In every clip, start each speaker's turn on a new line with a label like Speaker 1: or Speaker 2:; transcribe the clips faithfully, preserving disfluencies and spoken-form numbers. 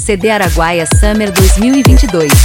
Speaker 1: C D Araguaia Summer dois mil e vinte e dois.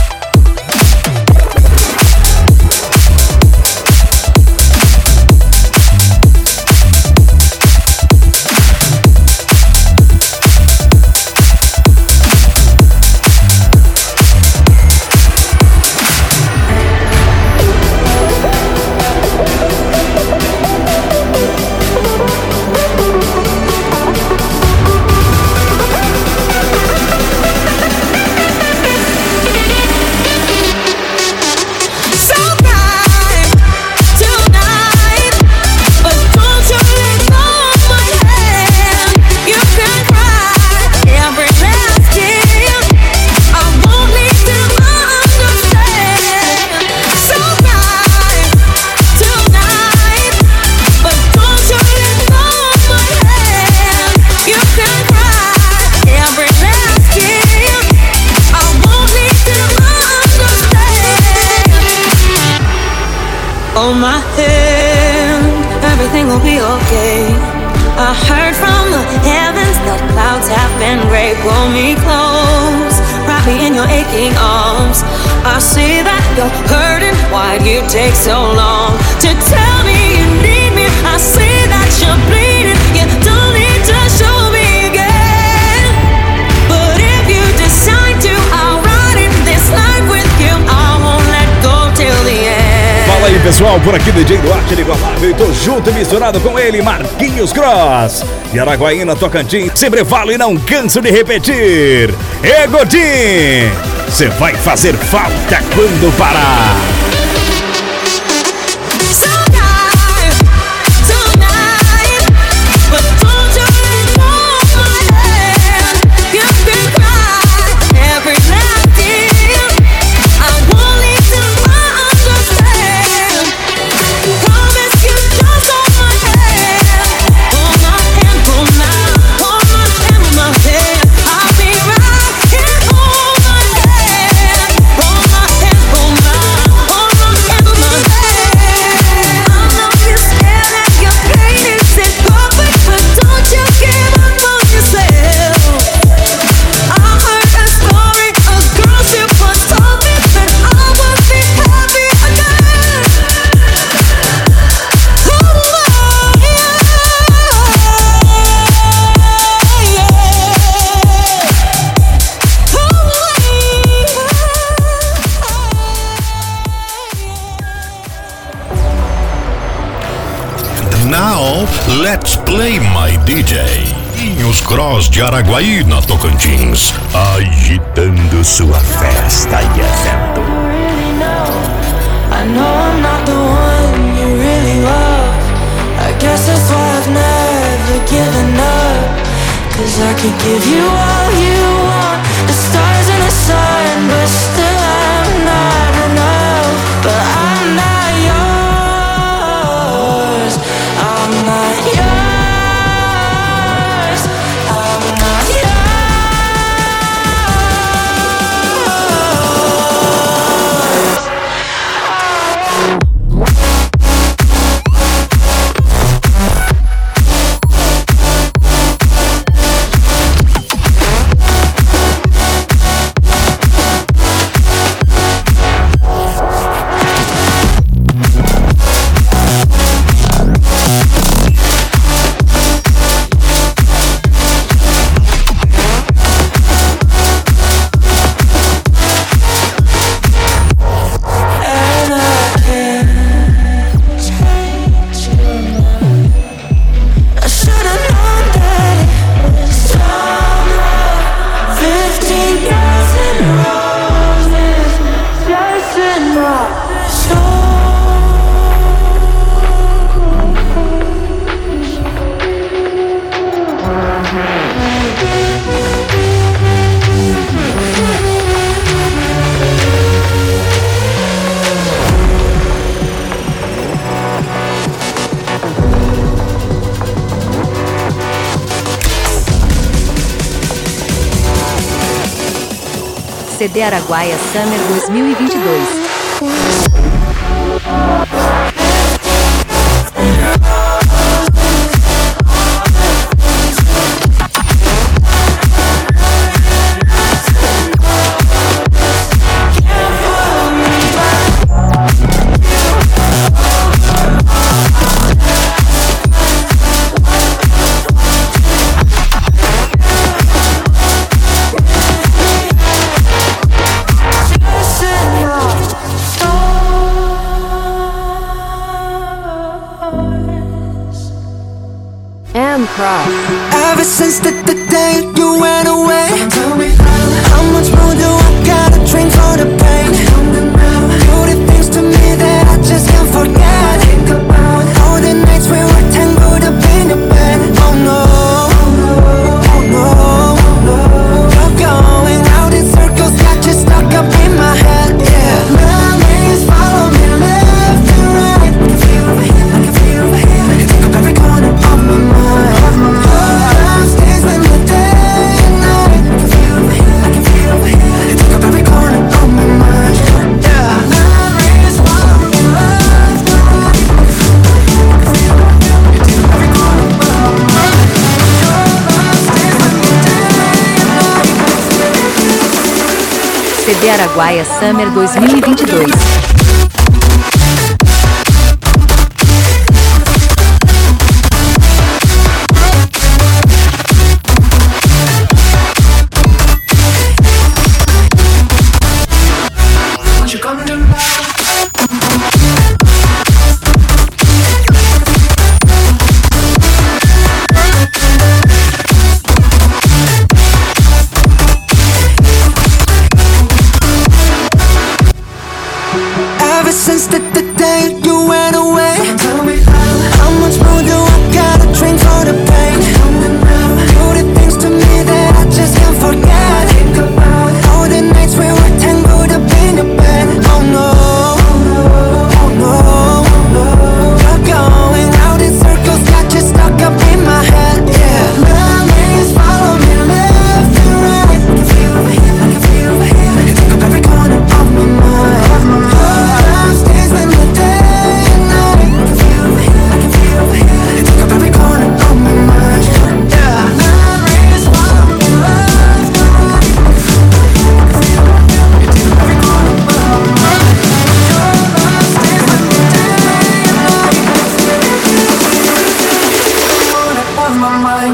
Speaker 2: Hold my hand, everything will be okay. I heard from the heavens that clouds have been gray. Pull me close, wrap me in your aching arms. I see that you're hurting, why'd you take so long to tell me you need me? I see that you're bleeding, you don't need to show me again. But if you decide to, I'll ride in this life with you. I won't let go till the end.
Speaker 3: Fala aí pessoal, por aqui D J Duarte Inigualável. Tô junto e misturado com ele, Marquinhos Cross. De Araguaína, Tocantins, sempre falo e não canso de repetir. É Godinho, cê vai fazer falta quando parar.
Speaker 4: Now, let's play my D J. Marquinhos Cross de Araguaína, Tocantins, agitando sua festa e evento.
Speaker 2: I know I'm not the one you really love. I guess that's why I've never given up. Cause I could give you all you want, the stars and the sun, but still I'm not enough. But I'm not yours, I'm not yours, I'm not yours.
Speaker 1: C D Araguaia Summer dois mil e vinte e dois.
Speaker 5: Ever since the, the day you went away, tell me how much more do I gotta drink for the pain? You did things to me that I just can't forget. Think about all the nights we were tangled up in the bed. Oh no, oh no, you're going round in circles, got you stuck up in my head. Yeah, memories follow me left and right. I can feel over here, I can feel over here. You take up every corner of my mind. Your love stays with me day and night. I can feel over here, I can feel over here. You take up every corner of my mind. Yeah, memories follow me left and right. I can feel over here, you take up every corner of my mind. Your love stays with me day and night.
Speaker 1: C D Araguaia Summer dois mil e vinte e dois.
Speaker 5: Ever since the, the day you went away, tell me how much more do I gotta drink for the pain? You did things to me that I just can't forget. Think about all the nights we were tangled up in the bed. Oh no, oh no, you're going round in circles, got you stuck up in my head. Yeah, memories follow me left and right. I can feel over here, I can feel over here. You take up every corner of my mind. Stays with me day and night. I can feel over here, I can feel over here. You take up every corner of my mind. Yeah, memories follow me left and right. I can feel over here, you take up every corner of my mind. Your love stays with me day and night. Corner of my mind.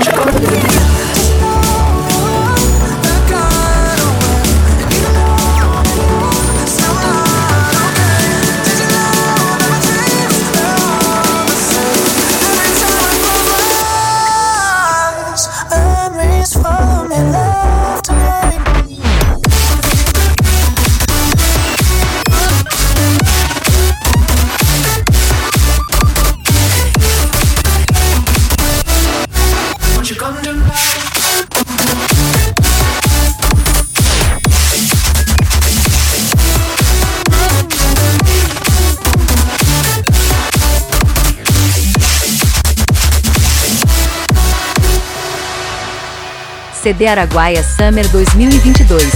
Speaker 1: C D Araguaia Summer dois mil e vinte e dois.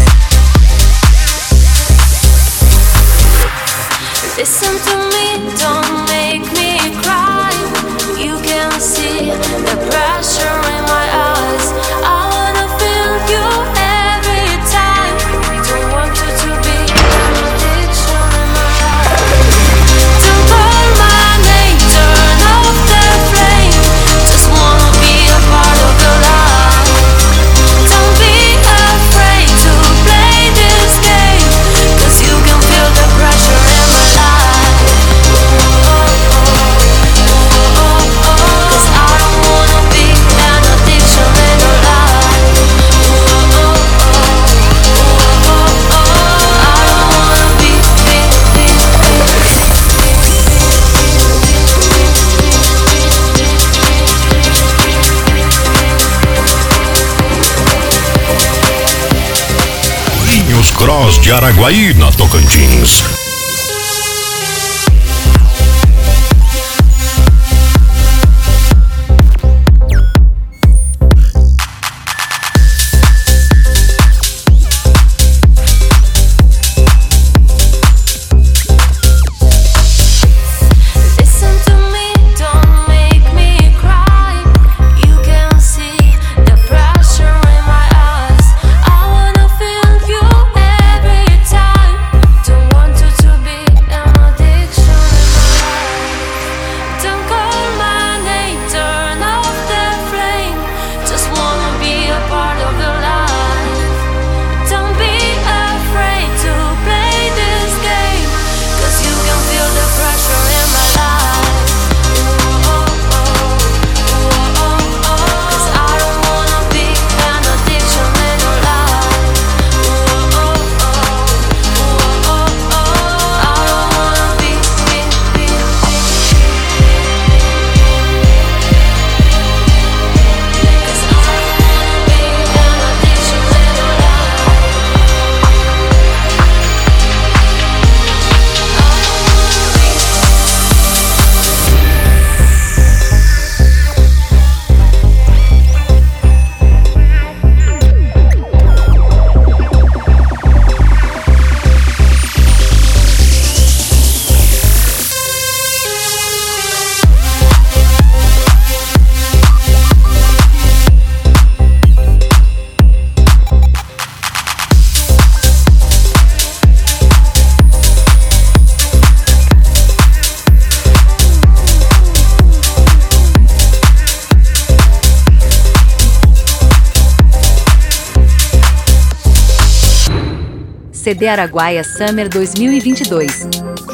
Speaker 2: Listen to me, don't make me cry. You can see the pressure in my eyes. I wanna feel you every time. Don't want you to be an addiction in my life. Don't call my name, turn off the flame. Just wanna be a part of your life. Don't be afraid to play this game, 'cause you can feel the pressure in my life. Oh, oh, oh, oh.
Speaker 4: Cross de Araguaína, Tocantins.
Speaker 2: To
Speaker 1: C D Araguaia Summer dois mil e vinte e dois.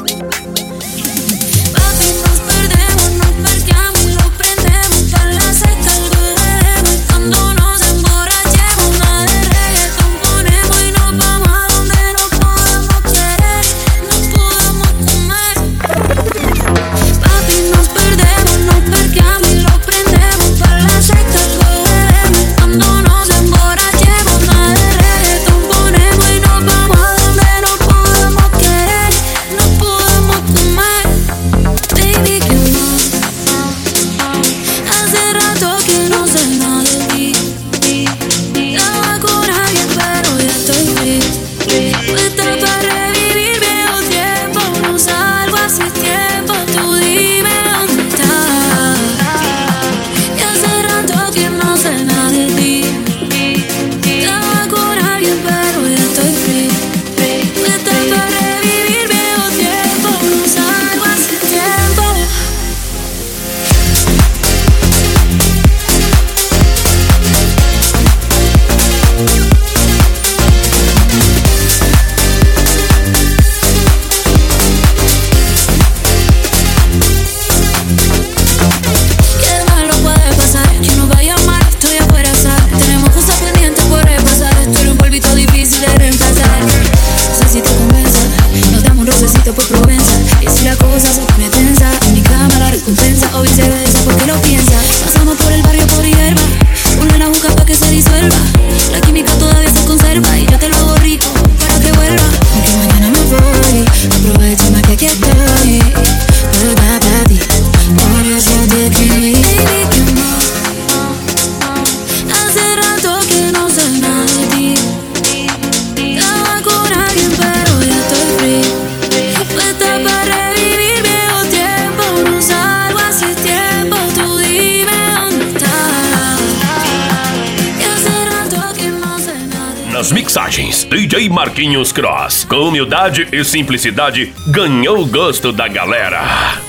Speaker 6: Nas mixagens, D J Marquinhos Cross, com humildade e simplicidade, ganhou o gosto da galera.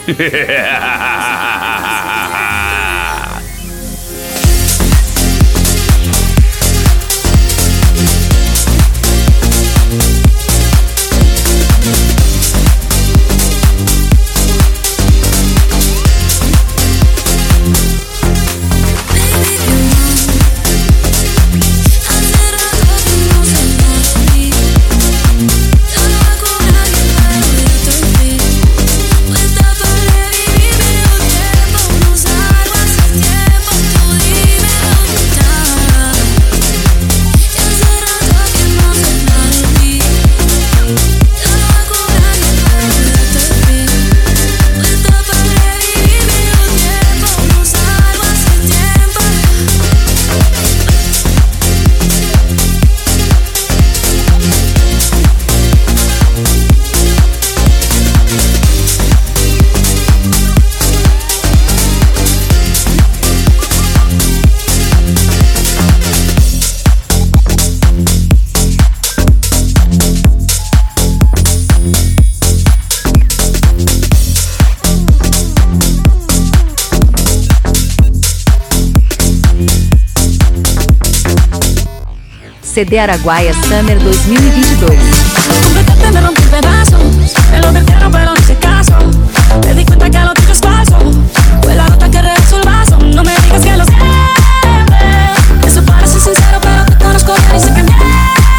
Speaker 1: C D Araguaia Summer dois mil e vinte e dois.
Speaker 7: Completamente me rompí pedazos, me lo perdieron pero no hice caso. Me di cuenta que lo tuyo es falso, fue la gota que rebasó el vaso. No me digas que lo sientes, eso parece sincero pero te conozco bien y sé que mientes.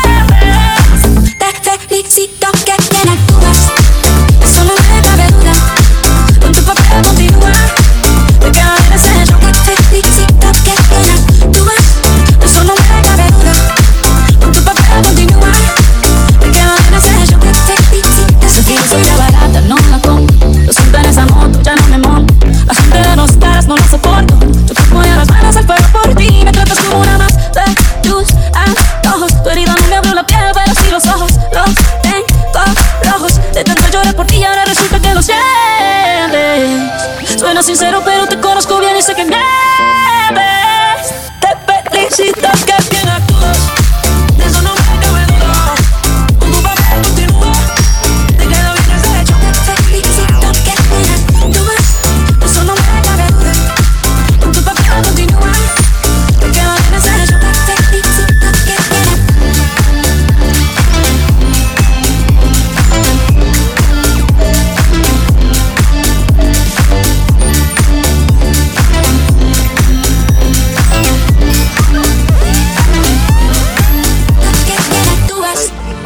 Speaker 7: Te felicito que bien actúas, eso no me cabe duda. Con tu papel continúa, te queda bien ese show. Te felicito que bien actúas, eso no me cabe duda. Tu papel continúa, te queda bien ese show. Te felicito. Esa filosofía barata no la compro, lo siento en esa moto, ya no me monto. La gente de dos caras no la soporto. Yo te pongo las manos al fuego por ti, me tratas como una más de tus antojos.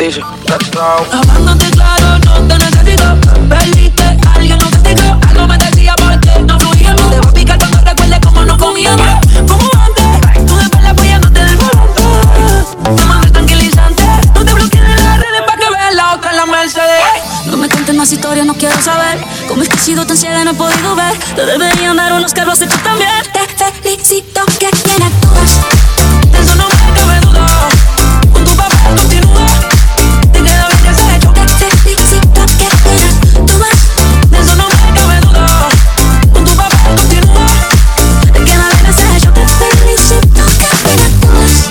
Speaker 8: Dice,
Speaker 7: hablándote claro, no te necesito. Perdiste, alguien nos castigó. Algo me decía porque no fluíamos. Te voy a picar cuando recuerdes cómo nos comíamos. Como antes, tú después la polla no te del volante. Te mandé tranquilizante. No te bloquees en las redes pa' que veas la otra en la Mercedes. No me cuentes más historias, no quiero saber cómo es que he sido tan ciega y no he podido ver. Te deberían dar unos carros y tú también. Te felicito que bien actúas. De eso no me cabe duda. Con tu papel continúa. Te queda bien ese hecho. Te felicito que bien actúas. De eso no me cabe duda. Con tu papel continúa. Te queda bien ese hecho. Te felicito que bien actúas.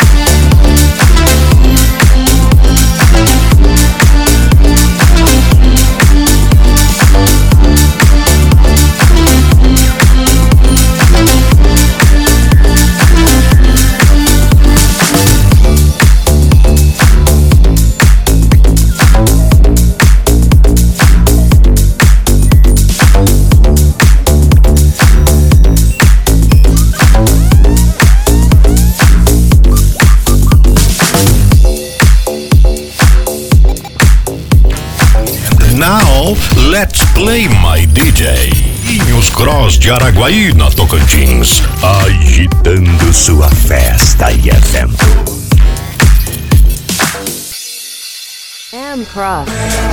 Speaker 4: Now, let's play my D J. Vinhos Cross de Araguaína, Tocantins, agitando sua festa e evento.
Speaker 1: M Cross.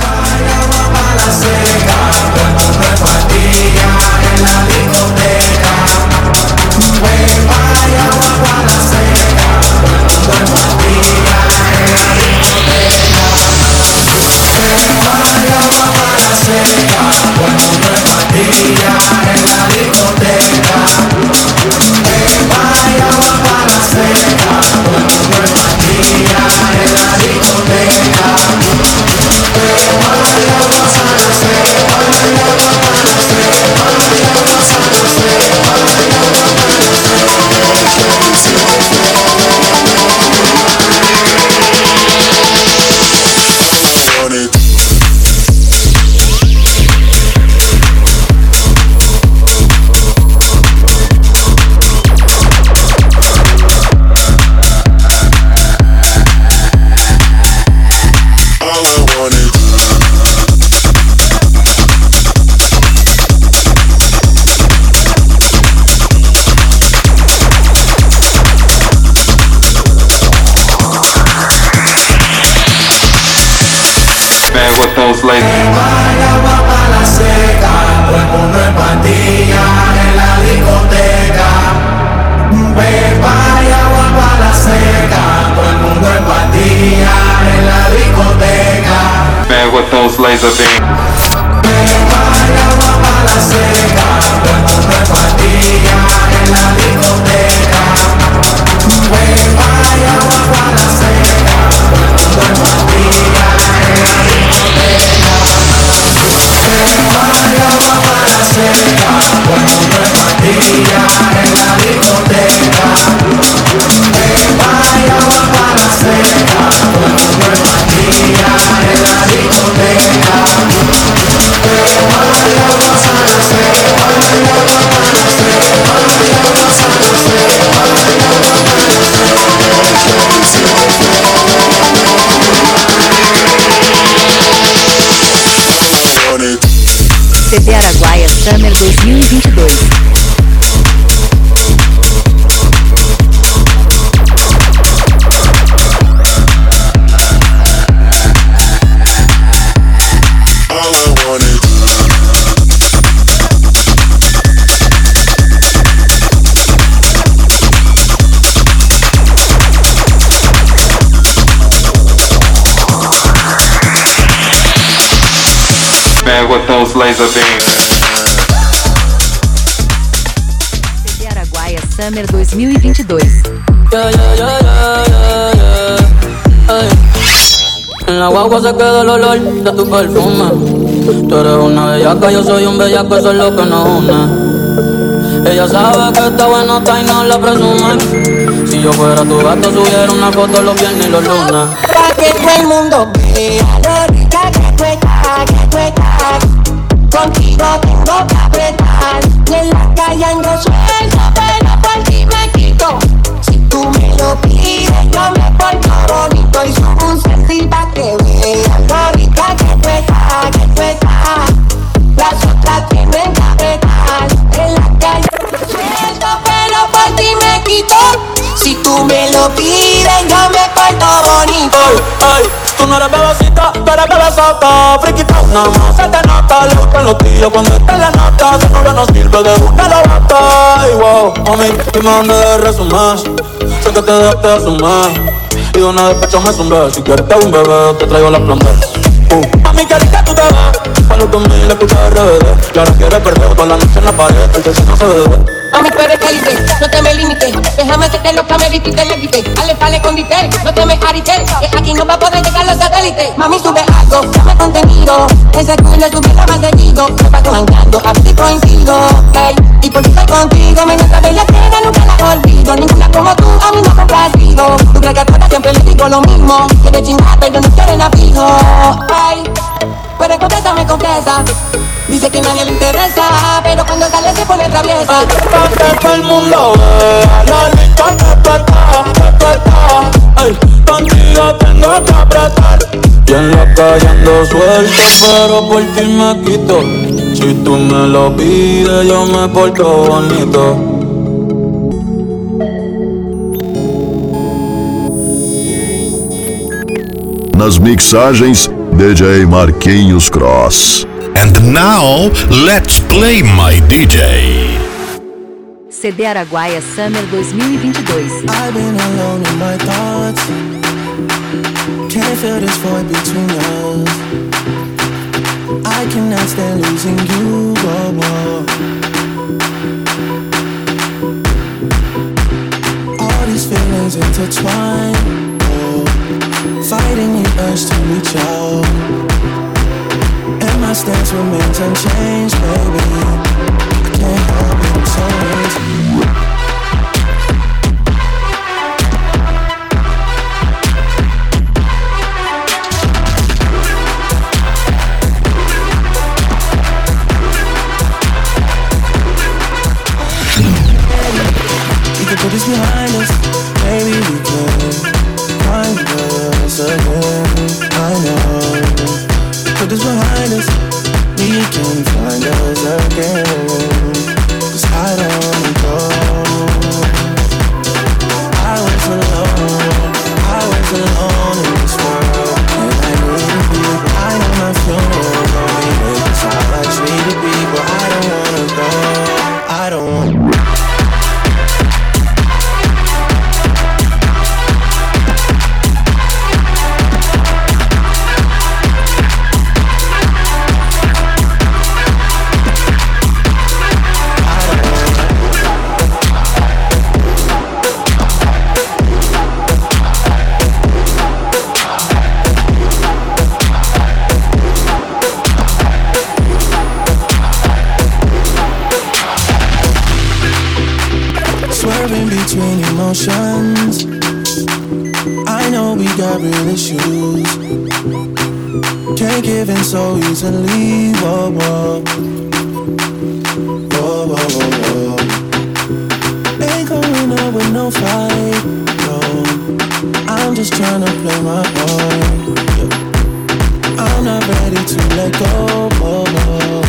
Speaker 8: with those ladies.
Speaker 5: Vaya, va pa' la seca, todo el mundo en pandilla en la discoteca. Ve, vaya, va pa' la seca, todo el mundo en pandilla en la discoteca.
Speaker 8: Man with those laser beams.
Speaker 5: Ve, vaya, va pa' la seca, todo el mundo en pandilla en la discoteca. Ve, vaya, va pa' la seca, todo el mundo en pandilla en la discoteca. Ve, vaya, va pa' la seca, todo el mundo en pandilla en la discoteca. Ve, vaya, va pa' la seca, todo el mundo en pandilla en la discoteca. Ve, vaya, va pa' la seca, vaya, va pa' la seca, vaya, va pa' la
Speaker 1: C D Araguaia Summer dois mil e vinte e dois.
Speaker 8: Man with those laser beams.
Speaker 1: C D Araguaia Summer dois mil e vinte e dois.
Speaker 9: Yeah, yeah, yeah, yeah, yeah, yeah. Ay. En la guagua se queda el olor de tu perfume. Tú eres una bellaca, yo soy un bellaco, eso es lo que nos une. Ella sabe que está bueno, está y no la presume. Si yo fuera tu gato, subiera una foto los viernes y los lunes.
Speaker 10: Pa' que todo el mundo vea lo rica que tú estás, que tú estás. Contigo tengo que apretar. Y en la calle ando suelto, pero por ti me quito. Si tú me lo pides, yo me porto bonito y subo un selfie pa' que veas.
Speaker 9: Ay, ay, tú no eres bebecita, tú eres bebesota. Friquita, nada más se te nota. Le gustan los tíos cuando está en la nota. Su novia no sirve de una la bata. Ay, wow, mami, dime dónde de resumir. Sé que te dejaste de asumir. Y de una despecho me zumbé. Si quieres te hago un bebé, te traigo la planta. Uh. Mami, querida, tú te vas. Para los dos mil escuchas R B D. Y ahora quieres perder toda la noche en la pared. El que no se bebe.
Speaker 10: Mami, tú eres caliente, no te me limites. Déjame hacerte los cameritos y te me quites. Ale, pale con dite, no te me arites. Que aquí no va a poder llegar los satélites. Mami, sube algo, dame contenido. Ese culo subirá más seguido. Me paso manchando, a ti coincido. Hey, y por ti estoy contigo. Me nuestra bella tierra, nunca la olvido. Ninguna como tú, a mí no complacido. Tú crees que a todas siempre le digo lo mismo. Quiere chingar, pero no quiere la fijo. Ay, pero contéstame, contesta. Dice que nadie le interesa, pero cuando sale se pone traviesa.
Speaker 9: Pa' que todo el mundo vea la lista que tú estás, que tú estás. Ey, contigo tengo que apretar. Y en la calle ando suelto, pero por ti me quito. Si tú me lo pides, yo me porto bonito.
Speaker 4: Nas mixagens, D J Marquinhos Cross. And now, let's play my D J.
Speaker 1: C D Araguaia Summer dois mil e vinte e dois.
Speaker 5: I've been alone in my thoughts. Can't feel this void between us. I cannot stand losing you, oh, oh. All these feelings intertwine, oh. Fighting the urge to reach out. And my stance remains unchanged, baby. I can't help it, I'm so lazy. We can put this behind us, maybe we can find us again. I know. Put this behind us, we can find us again. Cause I don't wanna go. I was alone, I was alone in this world. And I needed people, I know my funeral gon' be lit. That's how I treated people, I don't wanna go. I don't wanna. Between emotions, I know we got real issues. Can't give in so easily. Whoa, whoa, whoa, whoa, whoa, whoa. Ain't going out with no fight, no. I'm just tryna play my part, yeah. I'm not ready to let go, whoa, whoa.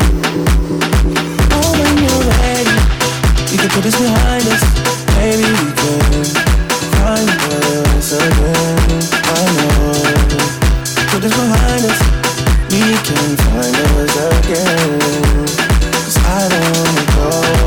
Speaker 5: Oh, when you're ready, you can put this behind us. Maybe we can find us again. I know. Put this behind us. We can find us again. Cause I don't wanna go.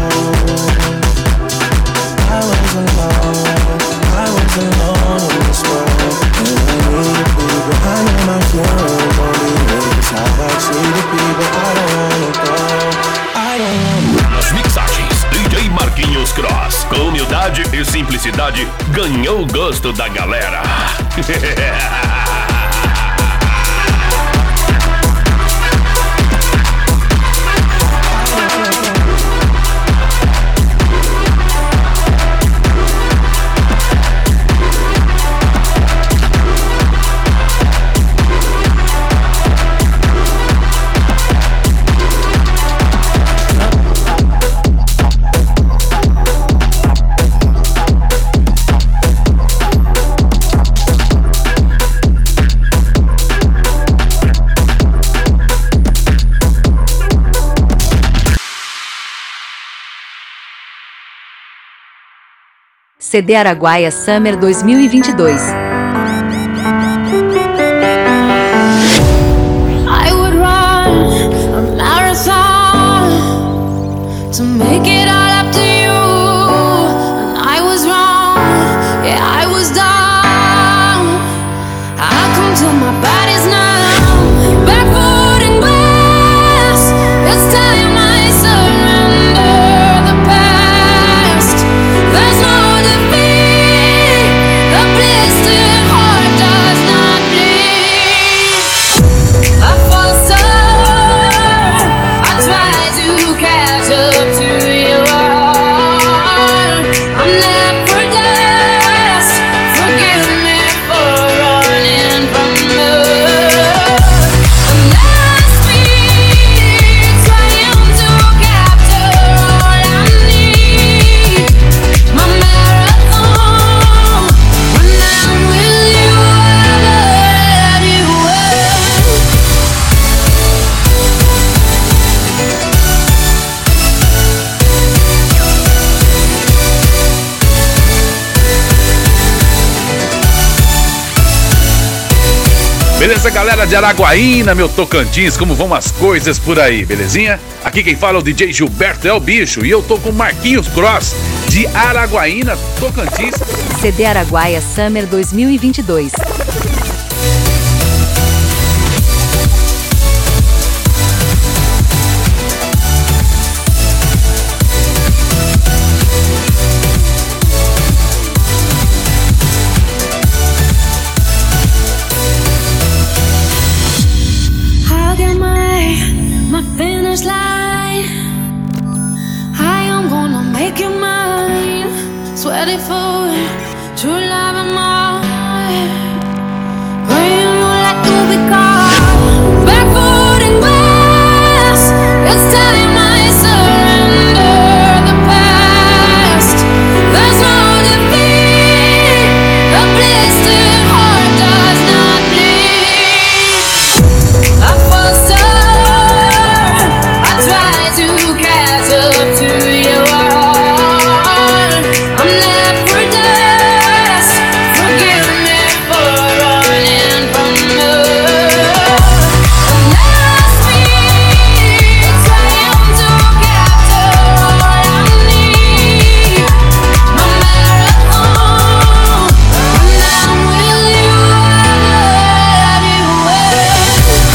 Speaker 5: I was alone. I was alone in this world. And I need people. I know my funeral gon' be lit. It's how I treat people. I don't wanna go. I don't wanna.
Speaker 6: Nas mixagens, D J Marquinhos Cross, com humildade e simplicidade, ganhou o gosto da galera.
Speaker 1: C D Araguaia Summer dois mil e vinte e dois.
Speaker 11: Beleza, galera de Araguaína, meu Tocantins, como vão as coisas por aí, belezinha? Aqui quem fala é o D J Gilberto, é o bicho, e eu tô com Marquinhos Cross, de Araguaína, Tocantins.
Speaker 1: C D Araguaia Summer dois mil e vinte e dois.
Speaker 7: Sweaty food, true love and more. Praying you like to be caught. Barefoot in glass, it's time I surrender the past. There's no defeat, a blistered heart does not bleed. I fuss her, I try to catch up to your heart. I'm never dust. Forgive me for running from love. Unless me trying to capture all I need. No marathon, when I'm with you, I love you well.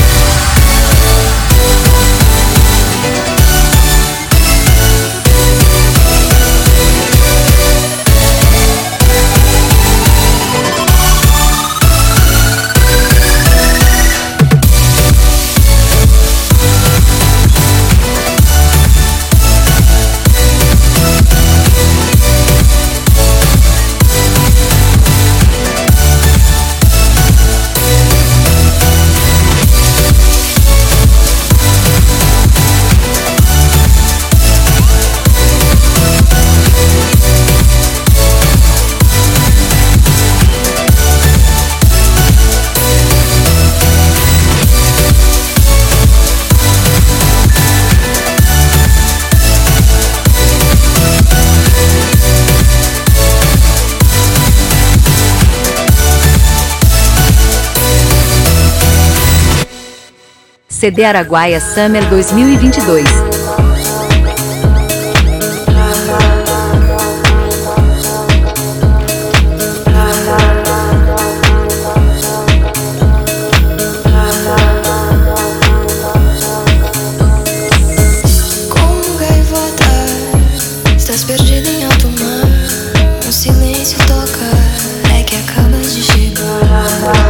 Speaker 1: C D Araguaia Summer dois mil e vinte e dois.
Speaker 7: Como gaivota, estás perdida em alto mar. O silêncio toca, é que acabas de chegar.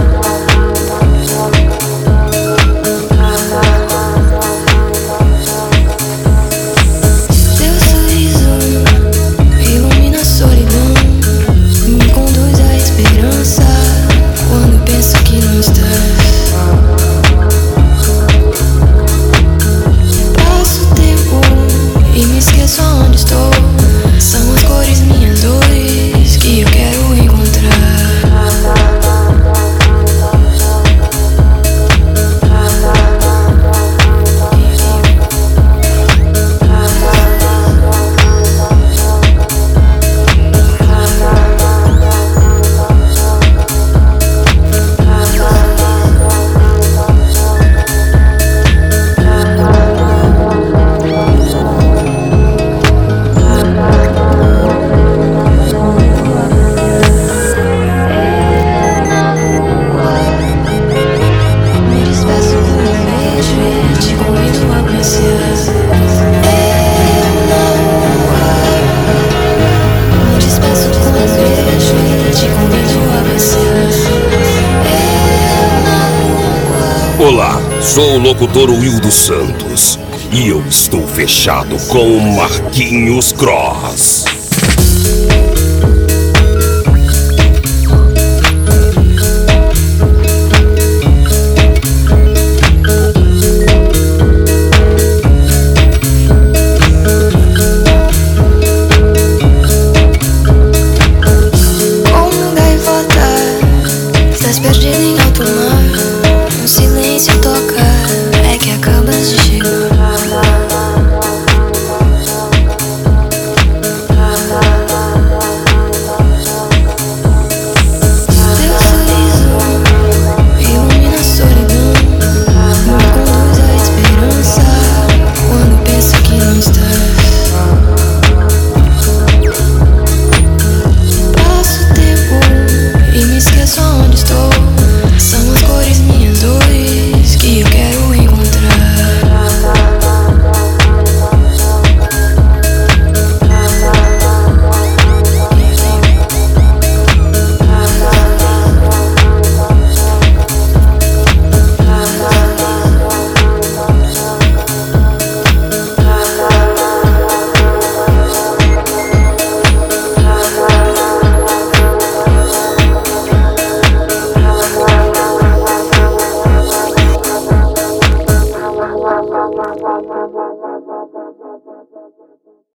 Speaker 12: Olá, sou o locutor Will dos Santos e eu estou fechado com o Marquinhos Cross.
Speaker 7: Como gaivota, estás perdida em alto mar. O silêncio toca, é que acabas de chegar.
Speaker 13: Thank you.